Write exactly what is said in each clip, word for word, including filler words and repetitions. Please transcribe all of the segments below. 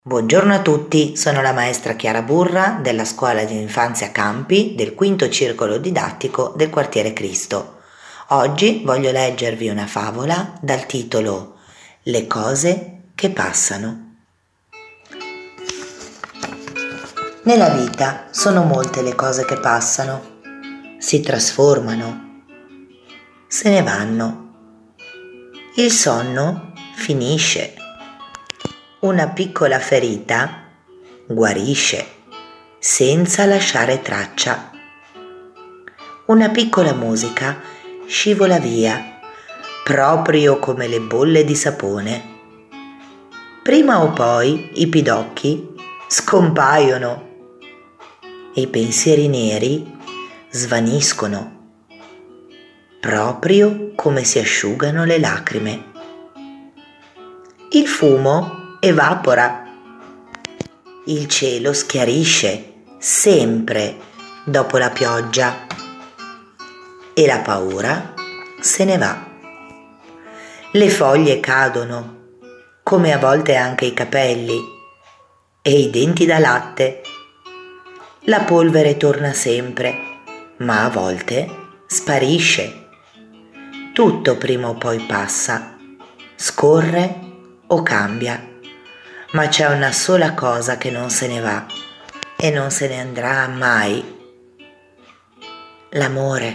Buongiorno a tutti, sono la maestra Chiara Burra della Scuola di Infanzia Campi del quinto circolo didattico del quartiere Cristo. Oggi voglio leggervi una favola dal titolo Le cose che passano. Nella vita sono molte le cose che passano, si trasformano, se ne vanno. Il sonno finisce. Una piccola ferita guarisce senza lasciare traccia. Una piccola musica scivola via, proprio come le bolle di sapone. Prima o poi i pidocchi scompaiono e i pensieri neri svaniscono, proprio come si asciugano le lacrime. Il fumo evapora, il cielo schiarisce sempre dopo la pioggia e la paura se ne va. Le foglie cadono, come a volte anche i capelli e i denti da latte. La polvere torna sempre, ma a volte sparisce. Tutto prima o poi passa, scorre o cambia, ma c'è una sola cosa che non se ne va e non se ne andrà mai: l'amore.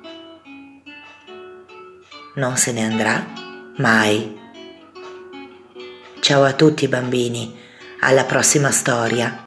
Non se ne andrà mai. Ciao a tutti bambini, alla prossima storia.